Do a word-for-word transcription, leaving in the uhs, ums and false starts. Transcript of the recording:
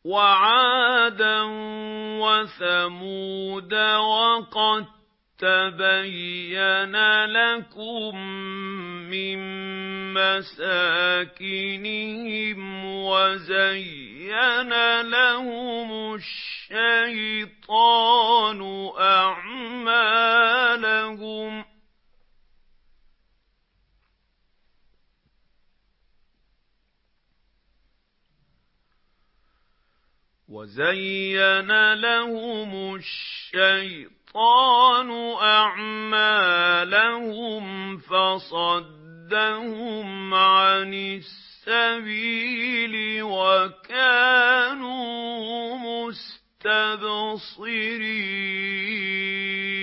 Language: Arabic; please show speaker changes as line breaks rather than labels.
وَعَادًا وَثَمُودَ وَقَد تَّبَيَّنَ لَكُم مِّن مَّسَاكِنِهِمْ وَزَيَّنَ لَهُمُ الشَّيْطَانُ أَعْمَالَهُمْ وَزَيَّنَ لَهُمُ الشَّيْطَانُ أَعْمَالَهُمْ فَصَدَّهُمْ عَنِ السَّبِيلِ وَكَانُوا مُسْتَبْصِرِينَ